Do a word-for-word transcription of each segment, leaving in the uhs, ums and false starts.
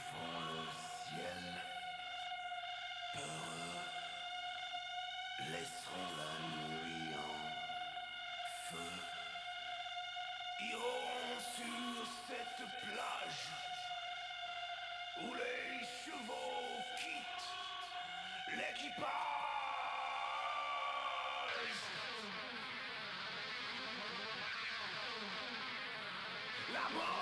font le ciel peureux, laisseront la nuit en feu, iront sur cette plage où les chevaux quittent l'équipage. La mort.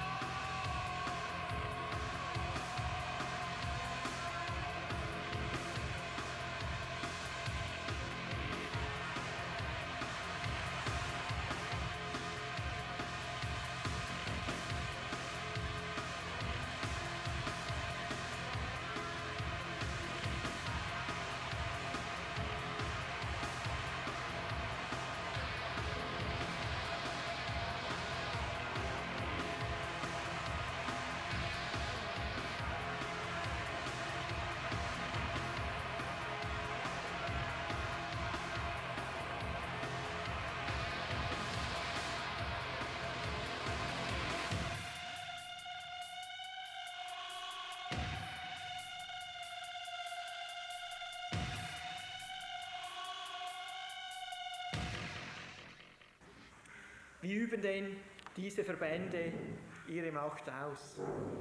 Wie üben denn diese Verbände ihre Macht aus?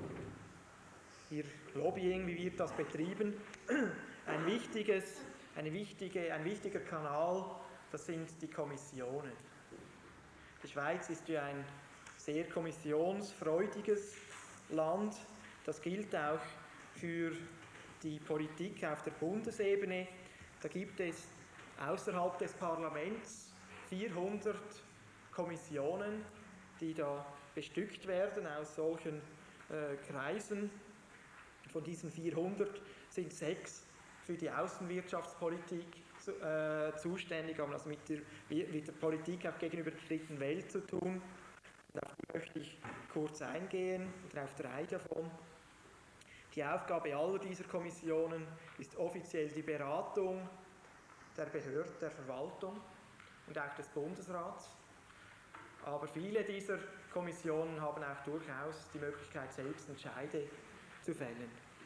Ihr Lobbying, wie wird das betrieben? Ein, wichtiges, eine wichtige, ein wichtiger Kanal, das sind die Kommissionen. Die Schweiz ist ja ein sehr kommissionsfreudiges Land. Das gilt auch für die Politik auf der Bundesebene. Da gibt es außerhalb des Parlaments vierhundert Kommissionen, die da bestückt werden aus solchen äh, Kreisen. Von diesen vierhundert sind sechs für die Außenwirtschaftspolitik zu, äh, zuständig, haben also mit der, mit der Politik auch gegenüber der dritten Welt zu tun. Darauf möchte ich kurz eingehen, oder auf drei davon. Die Aufgabe aller dieser Kommissionen ist offiziell die Beratung der Behörden, der Verwaltung und auch des Bundesrats. Aber viele dieser Kommissionen haben auch durchaus die Möglichkeit, selbst Entscheide zu fällen.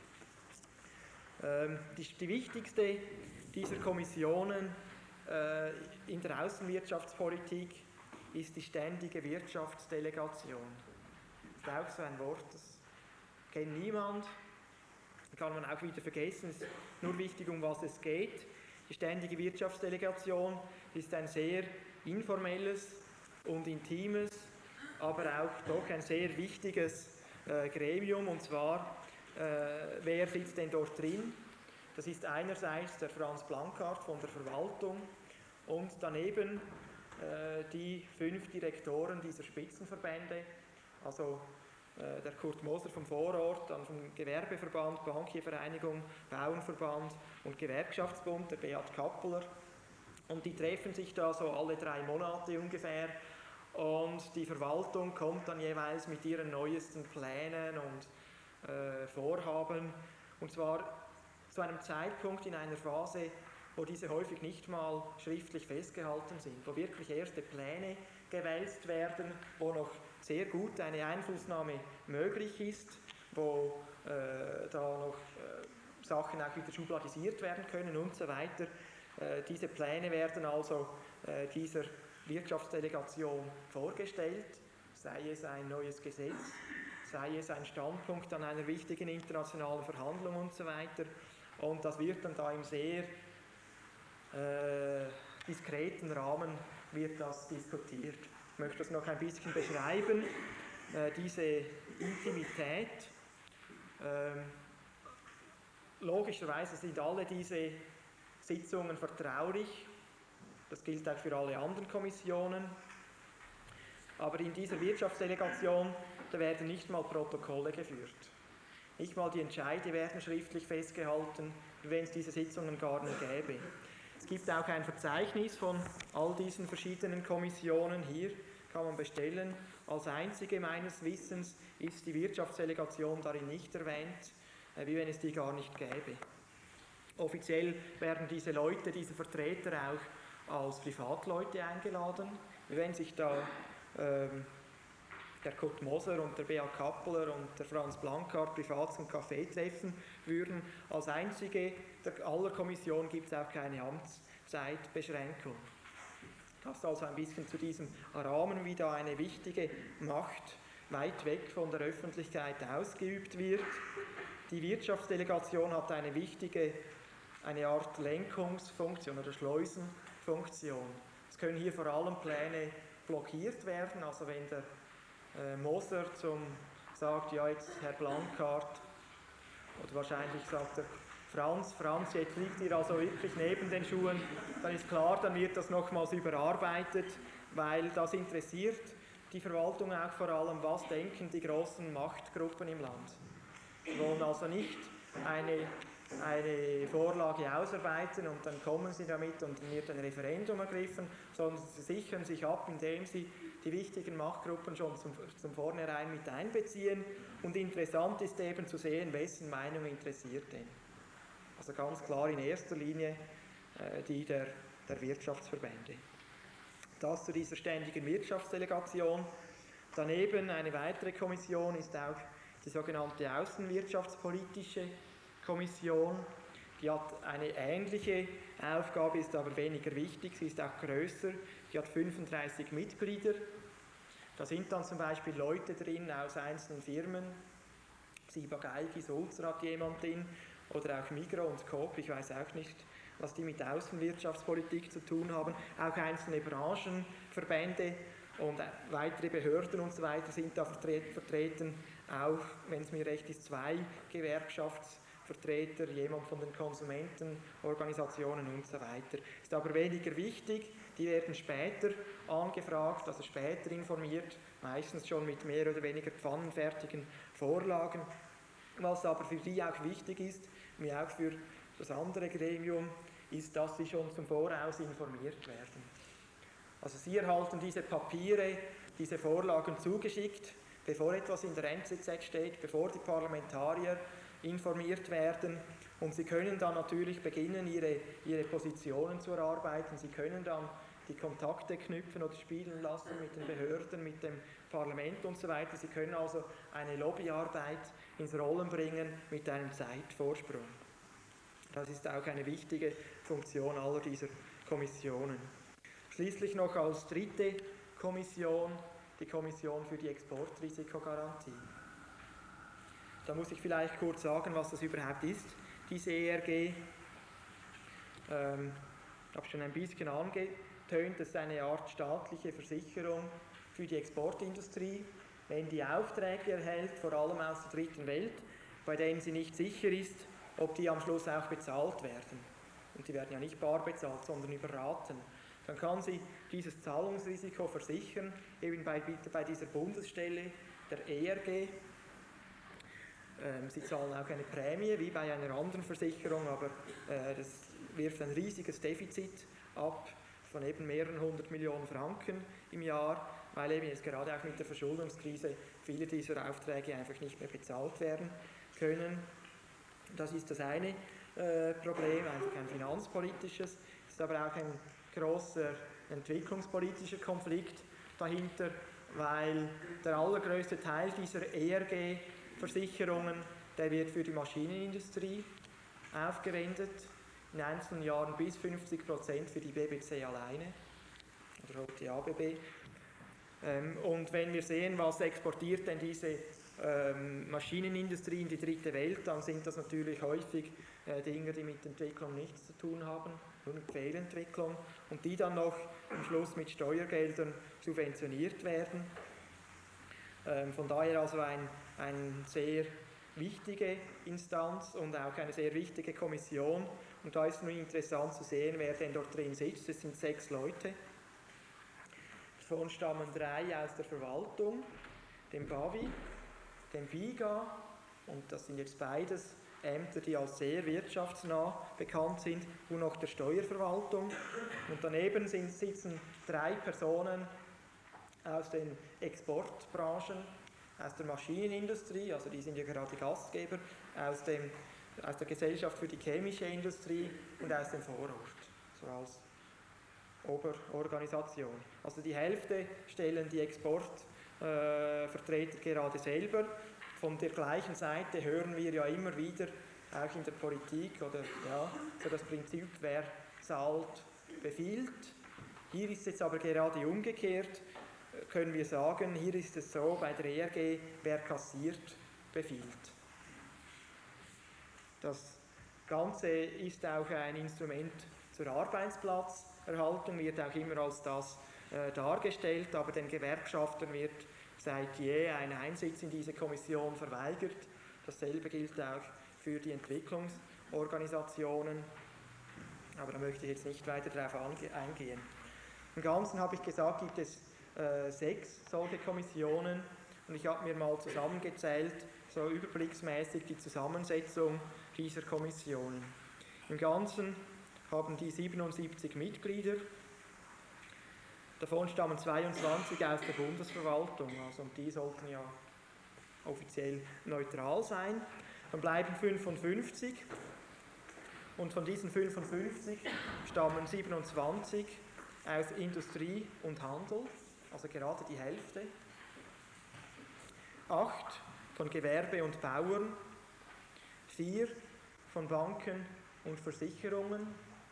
Ähm, die, die wichtigste dieser Kommissionen äh, in der Außenwirtschaftspolitik ist die ständige Wirtschaftsdelegation. Das ist auch so ein Wort, das kennt niemand, kann man auch wieder vergessen, es ist nur wichtig, um was es geht. Die ständige Wirtschaftsdelegation ist ein sehr informelles und intimes, aber auch doch ein sehr wichtiges äh, Gremium, und zwar, äh, wer sitzt denn dort drin? Das ist einerseits der Franz Blankart von der Verwaltung und daneben äh, die fünf Direktoren dieser Spitzenverbände, also äh, der Kurt Moser vom Vorort, dann vom Gewerbeverband, Bankiervereinigung, Bauernverband und Gewerkschaftsbund, der Beat Kappeler. Und die treffen sich da so alle drei Monate ungefähr und die Verwaltung kommt dann jeweils mit ihren neuesten Plänen und äh, Vorhaben, und zwar zu einem Zeitpunkt in einer Phase, wo diese häufig nicht mal schriftlich festgehalten sind, wo wirklich erste Pläne gewälzt werden, wo noch sehr gut eine Einflussnahme möglich ist, wo äh, da noch äh, Sachen auch wieder schubladisiert werden können und so weiter. Äh, diese Pläne werden also äh, dieser Wirtschaftsdelegation vorgestellt, sei es ein neues Gesetz, sei es ein Standpunkt an einer wichtigen internationalen Verhandlung und so weiter. Und das wird dann da im sehr äh, diskreten Rahmen wird das diskutiert. Ich möchte das noch ein bisschen beschreiben, äh, diese Intimität. Ähm, logischerweise sind alle diese Sitzungen vertraulich. Das gilt auch für alle anderen Kommissionen. Aber in dieser Wirtschaftsdelegation, da werden nicht mal Protokolle geführt. Nicht mal die Entscheide werden schriftlich festgehalten, wie wenn es diese Sitzungen gar nicht gäbe. Es gibt auch ein Verzeichnis von all diesen verschiedenen Kommissionen. Hier kann man bestellen. Als einzige meines Wissens ist die Wirtschaftsdelegation darin nicht erwähnt, wie wenn es die gar nicht gäbe. Offiziell werden diese Leute, diese Vertreter auch als Privatleute eingeladen. Wenn sich da ähm, der Kurt Moser und der Beat Kappeler und der Franz Blankart privat zum Kaffee treffen würden. Als einzige der aller Kommission gibt es auch keine Amtszeitbeschränkung. Das ist also ein bisschen zu diesem Rahmen, wie da eine wichtige Macht weit weg von der Öffentlichkeit ausgeübt wird. Die Wirtschaftsdelegation hat eine wichtige, eine Art Lenkungsfunktion oder Schleusenfunktion. Es können hier vor allem Pläne blockiert werden, also wenn der äh, Moser zum, sagt, ja jetzt Herr Blankart, oder wahrscheinlich sagt er Franz, Franz, jetzt liegt ihr also wirklich neben den Schuhen, dann ist klar, dann wird das nochmals überarbeitet, weil das interessiert die Verwaltung auch vor allem, was denken die großen Machtgruppen im Land. Sie wollen also nicht eine, eine Vorlage ausarbeiten und dann kommen sie damit und dann wird ein Referendum ergriffen, sondern sie sichern sich ab, indem sie die wichtigen Machtgruppen schon zum, zum Vornherein mit einbeziehen. Und interessant ist eben zu sehen, wessen Meinung interessiert denn. Also ganz klar in erster Linie äh, die der, der Wirtschaftsverbände. Das zu dieser ständigen Wirtschaftsdelegation. Daneben eine weitere Kommission ist auch die sogenannte Außenwirtschaftspolitische Kommission. Die hat eine ähnliche Aufgabe, ist aber weniger wichtig, sie ist auch größer. Die hat fünfunddreißig Mitglieder. Da sind dann zum Beispiel Leute drin aus einzelnen Firmen. Siba Geigi, Sulzer hat jemand drin, oder auch Migros und Coop, ich weiß auch nicht, was die mit Außenwirtschaftspolitik zu tun haben. Auch einzelne Branchenverbände und weitere Behörden und so weiter sind da vertreten. Auch, wenn es mir recht ist, zwei Gewerkschaftsvertreter, jemand von den Konsumentenorganisationen und so weiter. Ist aber weniger wichtig, die werden später angefragt, also später informiert, meistens schon mit mehr oder weniger pfannenfertigen Vorlagen. Was aber für die auch wichtig ist, wie auch für das andere Gremium, ist, dass sie schon zum Voraus informiert werden. Also sie erhalten diese Papiere, diese Vorlagen zugeschickt, bevor etwas in der N Z Z steht, bevor die Parlamentarier informiert werden, und sie können dann natürlich beginnen, ihre, ihre Positionen zu erarbeiten. Sie können dann die Kontakte knüpfen oder spielen lassen mit den Behörden, mit dem Parlament und so weiter. Sie können also eine Lobbyarbeit ins Rollen bringen mit einem Zeitvorsprung. Das ist auch eine wichtige Funktion aller dieser Kommissionen. Schließlich noch als dritte Kommission die Kommission für die Exportrisikogarantie. Da muss ich vielleicht kurz sagen, was das überhaupt ist, diese E R G. Ähm, ich habe schon ein bisschen angetönt, das ist eine Art staatliche Versicherung für die Exportindustrie, wenn die Aufträge erhält, vor allem aus der dritten Welt, bei denen sie nicht sicher ist, ob die am Schluss auch bezahlt werden. Und die werden ja nicht bar bezahlt, sondern über Raten. Dann kann sie dieses Zahlungsrisiko versichern, eben bei, bei dieser Bundesstelle, der E R G. Ähm, sie zahlen auch eine Prämie, wie bei einer anderen Versicherung, aber äh, das wirft ein riesiges Defizit ab von eben mehreren hundert Millionen Franken im Jahr, weil eben jetzt gerade auch mit der Verschuldungskrise viele dieser Aufträge einfach nicht mehr bezahlt werden können. Das ist das eine äh, Problem, einfach ein finanzpolitisches, ist aber auch ein großer entwicklungspolitischer Konflikt dahinter, weil der allergrößte Teil dieser E R G-Versicherungen, der wird für die Maschinenindustrie aufgewendet, in einzelnen Jahren bis fünfzig Prozent für die B B C alleine, oder auch die A B B. Ähm, und wenn wir sehen, was exportiert denn diese ähm, Maschinenindustrie in die dritte Welt, dann sind das natürlich häufig äh, Dinge, die mit Entwicklung nichts zu tun haben, nur mit Fehlentwicklung, und die dann noch am Schluss mit Steuergeldern subventioniert werden. Ähm, von daher also ein, ein sehr wichtige Instanz und auch eine sehr wichtige Kommission. Und da ist nun interessant zu sehen, wer denn dort drin sitzt. Es sind sechs Leute. Davon stammen drei aus der Verwaltung, dem Gavi, dem BIGA, und das sind jetzt beides Ämter, die als sehr wirtschaftsnah bekannt sind, und noch der Steuerverwaltung. Und daneben sind, sitzen drei Personen aus den Exportbranchen, aus der Maschinenindustrie, also die sind ja gerade Gastgeber, aus, dem, aus der Gesellschaft für die chemische Industrie und aus dem Vorort, so als Oberorganisation. Also die Hälfte stellen die Export äh, Vertreter gerade selber. Von der gleichen Seite hören wir ja immer wieder, auch in der Politik, oder ja, so das Prinzip, wer zahlt, befiehlt. Hier ist es jetzt aber gerade umgekehrt, können wir sagen, hier ist es so, bei der E R G, wer kassiert, befiehlt. Das Ganze ist auch ein Instrument zur Arbeitsplatzerhaltung, wird auch immer als das äh, dargestellt, aber den Gewerkschaftern wird seit je ein Einsitz in diese Kommission verweigert. Dasselbe gilt auch für die Entwicklungsorganisationen, aber da möchte ich jetzt nicht weiter darauf eingehen. Im Ganzen habe ich gesagt, gibt es äh, sechs solche Kommissionen und ich habe mir mal zusammengezählt, so überblicksmäßig die Zusammensetzung dieser Kommissionen. Im Ganzen haben die siebenundsiebzig Mitglieder, davon stammen zweiundzwanzig aus der Bundesverwaltung, also und die sollten ja offiziell neutral sein. Dann bleiben fünfundfünfzig und von diesen fünfundfünfzig stammen siebenundzwanzig aus Industrie und Handel, also gerade die Hälfte. Acht von Gewerbe und Bauern, vier von Banken und Versicherungen,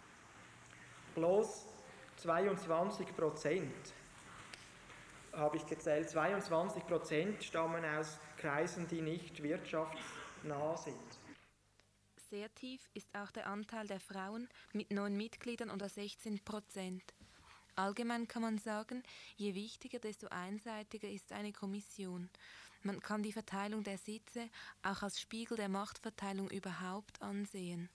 bloß zweiundzwanzig Prozent, habe ich gezählt, zweiundzwanzig Prozent stammen aus Kreisen, die nicht wirtschaftsnah sind. Sehr tief ist auch der Anteil der Frauen mit neun Mitgliedern oder sechzehn Prozent. Allgemein kann man sagen, je wichtiger, desto einseitiger ist eine Kommission. Man kann die Verteilung der Sitze auch als Spiegel der Machtverteilung überhaupt ansehen.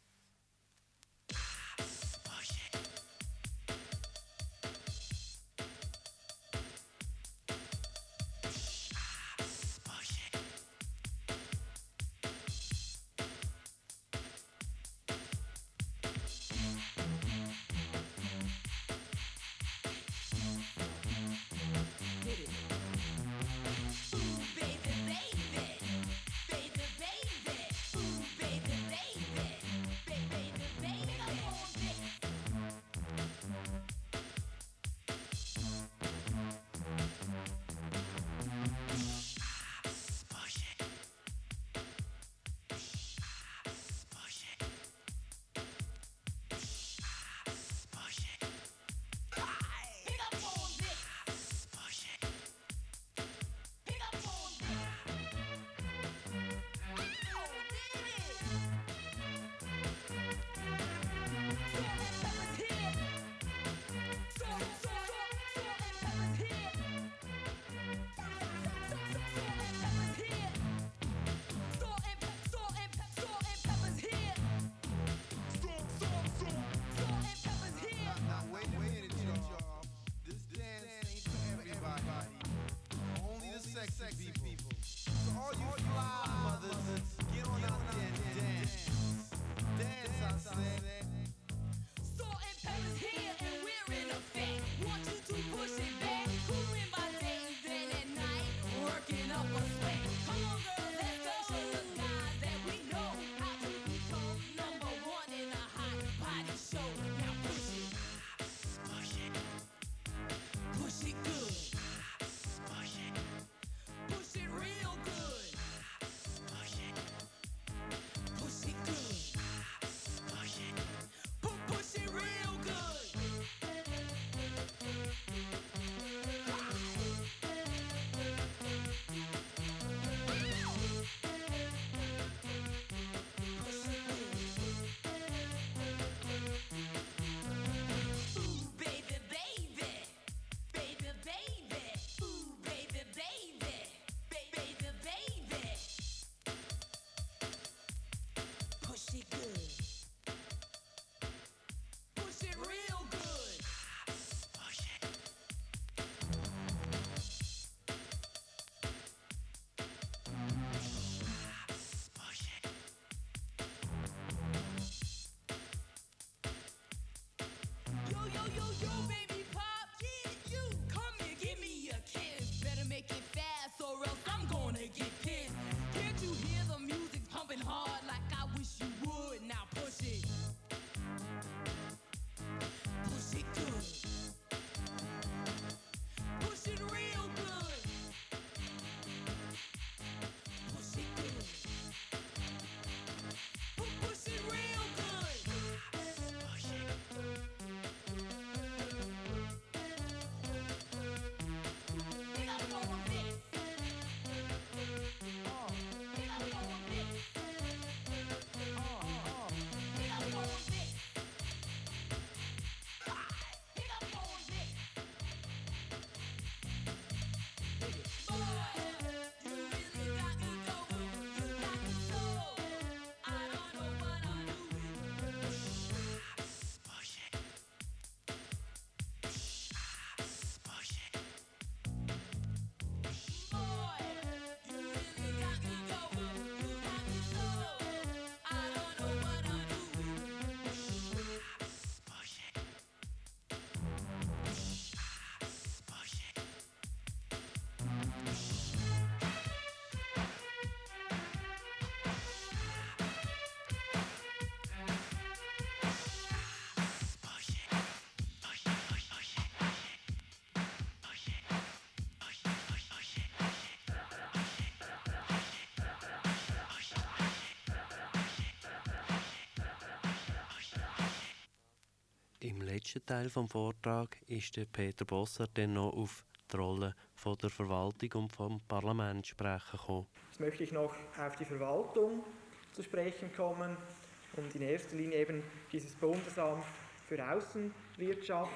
Im letzten Teil des Vortrags ist der Peter Bossert dann noch auf die Rolle von der Verwaltung und vom Parlament sprechen gekommen. Jetzt möchte ich noch auf die Verwaltung zu sprechen kommen und in erster Linie eben dieses Bundesamt für Außenwirtschaft,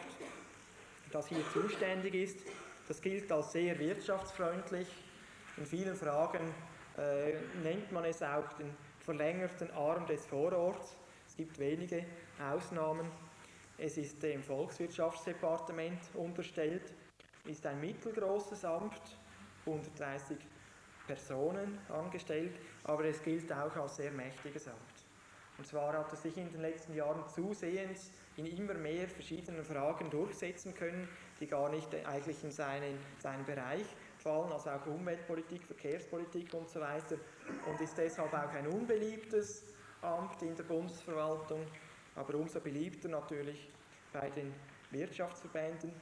das hier zuständig ist. Das gilt als sehr wirtschaftsfreundlich. In vielen Fragen äh, nennt man es auch den verlängerten Arm des Vororts. Es gibt wenige Ausnahmen. Es ist dem Volkswirtschaftsdepartement unterstellt, ist ein mittelgroßes Amt, hundertdreißig Personen angestellt, aber es gilt auch als sehr mächtiges Amt. Und zwar hat es sich in den letzten Jahren zusehends in immer mehr verschiedenen Fragen durchsetzen können, die gar nicht eigentlich in seinen, seinen Bereich fallen, also auch Umweltpolitik, Verkehrspolitik und so weiter, und ist deshalb auch ein unbeliebtes Amt in der Bundesverwaltung, aber umso beliebter natürlich bei den Wirtschaftsverbänden.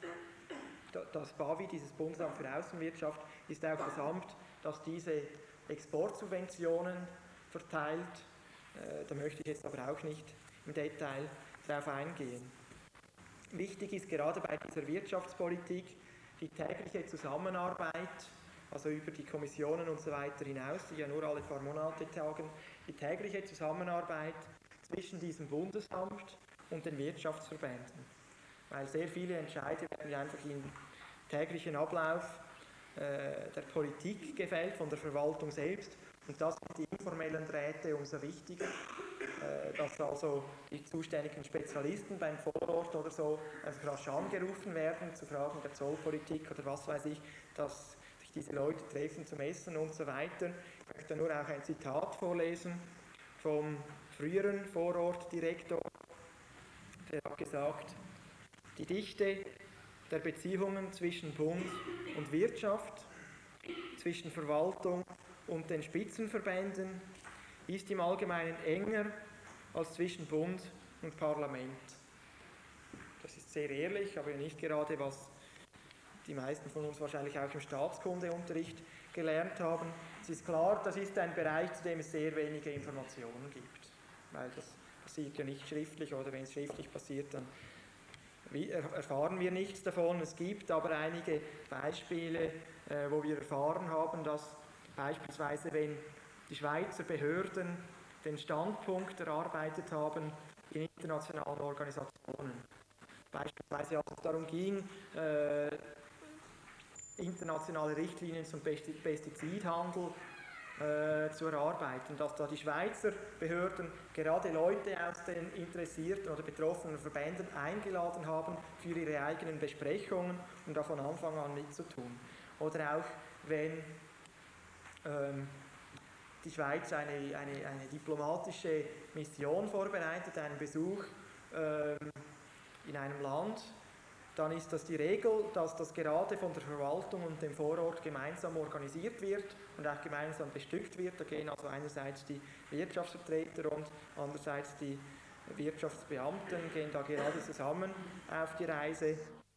Das B A W I, dieses Bundesamt für Außenwirtschaft, ist auch das Amt, das diese Exportsubventionen verteilt. Äh, da möchte ich jetzt aber auch nicht im Detail darauf eingehen. Wichtig ist gerade bei dieser Wirtschaftspolitik die tägliche Zusammenarbeit, also über die Kommissionen und so weiter hinaus, die ja nur alle paar Monate tagen, die tägliche Zusammenarbeit zwischen diesem Bundesamt und den Wirtschaftsverbänden. Weil sehr viele Entscheide werden einfach im täglichen Ablauf äh, der Politik gefällt, von der Verwaltung selbst. Und das sind die informellen Drähte umso wichtiger, äh, dass also die zuständigen Spezialisten beim Vorort oder so einfach rasch angerufen werden, zu Fragen der Zollpolitik oder was weiß ich, dass sich diese Leute treffen zum Essen und so weiter. Ich möchte nur auch ein Zitat vorlesen vom früheren Vorortdirektor, der hat gesagt: Die Dichte der Beziehungen zwischen Bund und Wirtschaft, zwischen Verwaltung und den Spitzenverbänden ist im Allgemeinen enger als zwischen Bund und Parlament. Das ist sehr ehrlich, aber nicht gerade, was die meisten von uns wahrscheinlich auch im Staatskundeunterricht gelernt haben. Es ist klar, das ist ein Bereich, zu dem es sehr wenige Informationen gibt, weil das passiert ja nicht schriftlich, oder wenn es schriftlich passiert, dann erfahren wir nichts davon. Es gibt aber einige Beispiele, äh, wo wir erfahren haben, dass beispielsweise, wenn die Schweizer Behörden den Standpunkt erarbeitet haben in internationalen Organisationen, beispielsweise als es darum ging, äh, internationale Richtlinien zum Pestizidhandel äh, zu erarbeiten, dass da die Schweizer Behörden gerade Leute aus den interessierten oder betroffenen Verbänden eingeladen haben für ihre eigenen Besprechungen und da von Anfang an mitzutun. Oder auch wenn ähm, die Schweiz eine, eine, eine diplomatische Mission vorbereitet, einen Besuch ähm, in einem Land, dann ist das die Regel, dass das gerade von der Verwaltung und dem Vorort gemeinsam organisiert wird und auch gemeinsam bestückt wird. Da gehen also einerseits die Wirtschaftsvertreter und andererseits die Wirtschaftsbeamten, gehen da gerade zusammen auf die Reise.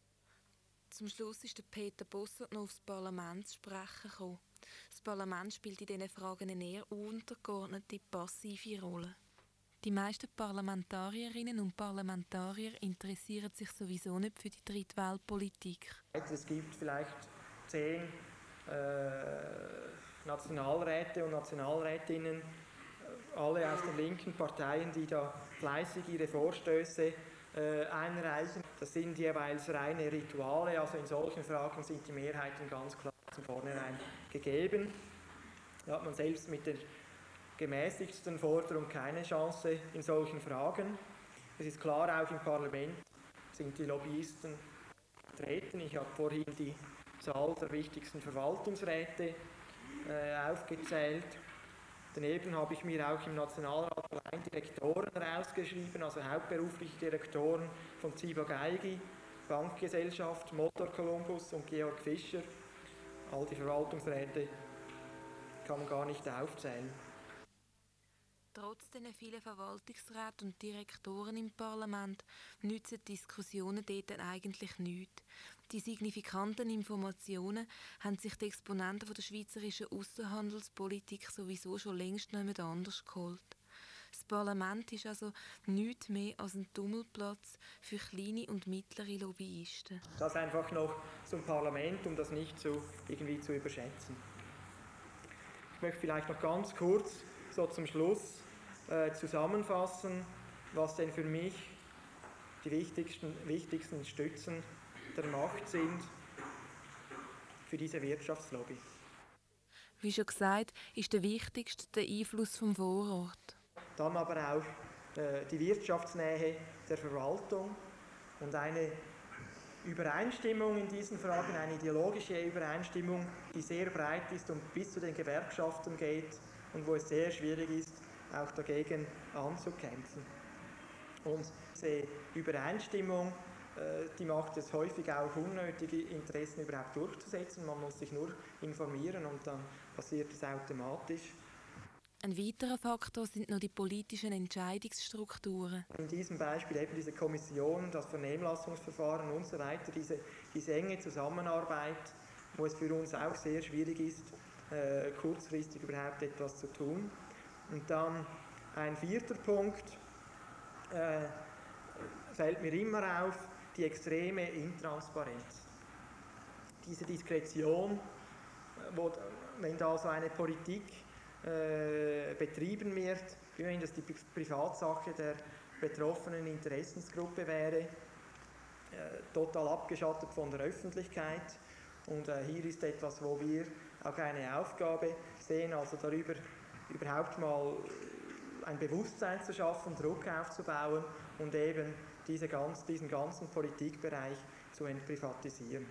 Zum Schluss ist der Peter Bossert noch aufs Parlament zu sprechen gekommen. Das Parlament spielt in diesen Fragen eine eher untergeordnete, passive Rolle. Die meisten Parlamentarierinnen und Parlamentarier interessieren sich sowieso nicht für die Drittweltpolitik. Es gibt vielleicht zehn äh, Nationalräte und Nationalrätinnen, alle aus den linken Parteien, die da fleißig ihre Vorstöße äh, einreichen. Das sind jeweils reine Rituale, also in solchen Fragen sind die Mehrheiten ganz klar von vornherein gegeben. Da hat man selbst mit der gemäßigsten Forderung keine Chance in solchen Fragen. Es ist klar, auch im Parlament sind die Lobbyisten vertreten. Ich habe vorhin die Zahl der wichtigsten Verwaltungsräte äh, aufgezählt. Daneben habe ich mir auch im Nationalrat allein Direktoren herausgeschrieben, also hauptberufliche Direktoren von Ziba Geigy, Bankgesellschaft, Motor Columbus und Georg Fischer. All die Verwaltungsräte kann man gar nicht aufzählen. Trotz den vielen Verwaltungsräten und Direktoren im Parlament nützen die Diskussionen dort eigentlich nichts. Die signifikanten Informationen haben sich die Exponenten der schweizerischen Aussenhandelspolitik sowieso schon längst noch jemand anders geholt. Das Parlament ist also nichts mehr als ein Tummelplatz für kleine und mittlere Lobbyisten. Das einfach noch zum Parlament, um das nicht so irgendwie zu überschätzen. Ich möchte vielleicht noch ganz kurz so zum Schluss äh, zusammenfassen, was denn für mich die wichtigsten, wichtigsten Stützen der Macht sind für diese Wirtschaftslobby. Wie schon gesagt, ist der wichtigste der Einfluss vom Vorort. Dann aber auch äh, die Wirtschaftsnähe der Verwaltung und eine Übereinstimmung in diesen Fragen, eine ideologische Übereinstimmung, die sehr breit ist und bis zu den Gewerkschaften geht und wo es sehr schwierig ist, auch dagegen anzukämpfen. Und diese Übereinstimmung, äh, die macht es häufig auch unnötige Interessen überhaupt durchzusetzen. Man muss sich nur informieren und dann passiert es automatisch. Ein weiterer Faktor sind noch die politischen Entscheidungsstrukturen. In diesem Beispiel eben diese Kommission, das Vernehmlassungsverfahren und so weiter, diese, diese enge Zusammenarbeit, wo es für uns auch sehr schwierig ist, äh, kurzfristig überhaupt etwas zu tun. Und dann ein vierter Punkt, äh, fällt mir immer auf, die extreme Intransparenz. Diese Diskretion, wo, wenn da so eine Politik äh, betrieben wird, wie wenn das die Privatsache der betroffenen Interessensgruppe wäre, äh, total abgeschottet von der Öffentlichkeit. Und äh, hier ist etwas, wo wir auch eine Aufgabe sehen, also darüber überhaupt mal ein Bewusstsein zu schaffen, Druck aufzubauen und eben diese ganz, diesen ganzen Politikbereich zu entprivatisieren.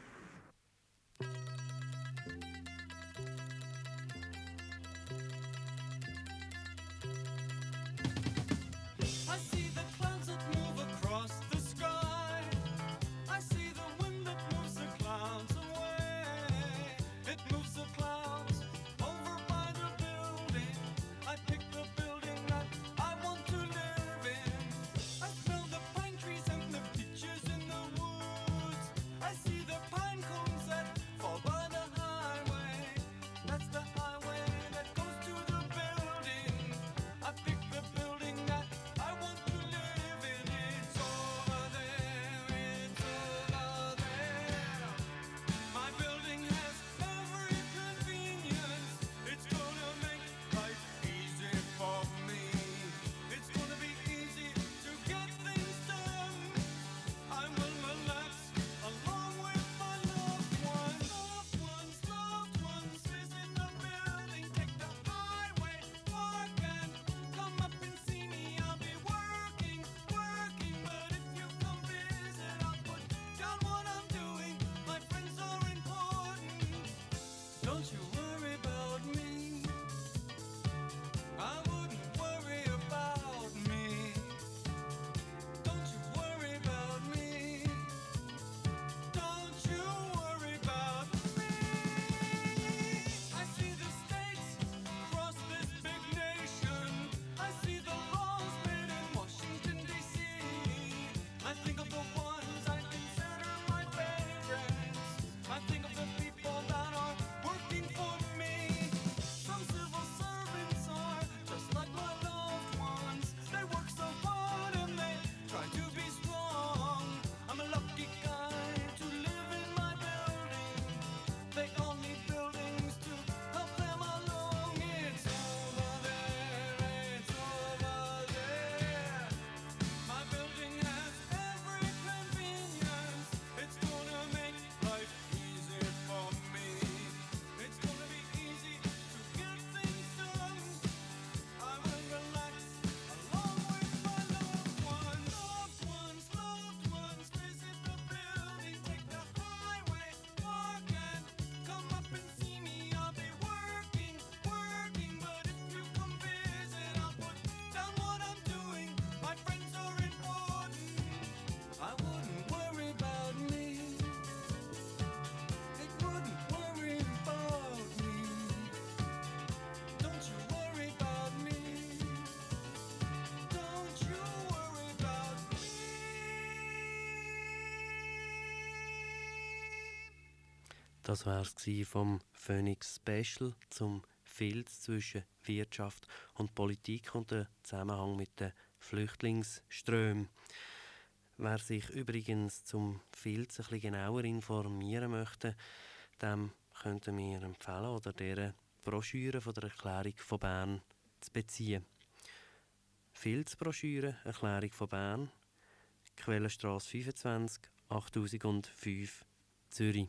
Das war es vom Phoenix Special zum Filz zwischen Wirtschaft und Politik und der Zusammenhang mit den Flüchtlingsströmen. Wer sich übrigens zum Filz ein bisschen genauer informieren möchte, dem könnten wir empfehlen, oder deren Broschüre von der Erklärung von Bern zu beziehen. Filz-Broschüre, Erklärung von Bern, Quellenstrasse fünfundzwanzig, achttausendfünf, Zürich.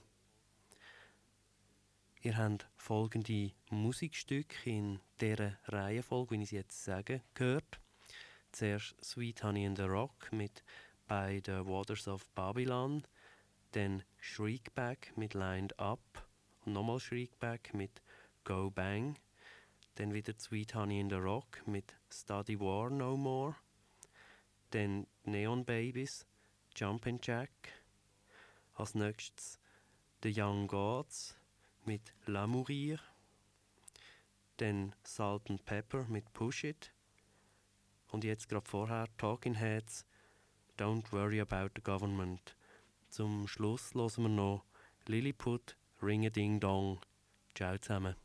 Ihr habt folgende Musikstücke in dieser Reihenfolge, wie ich sie jetzt sage, gehört. Zuerst Sweet Honey in the Rock mit By the Waters of Babylon, dann Shriekback mit Lined Up und nochmal Shriekback mit Go Bang, dann wieder Sweet Honey in the Rock mit Study War No More, dann Neon Babies, Jumpin' Jack, als nächstes The Young Gods mit L'Amourir, dann Salt and Pepper mit Push It und jetzt gerade vorher Talking Heads, Don't Worry About the Government. Zum Schluss hören wir noch Lilliput, Ring a Ding Dong. Ciao zusammen.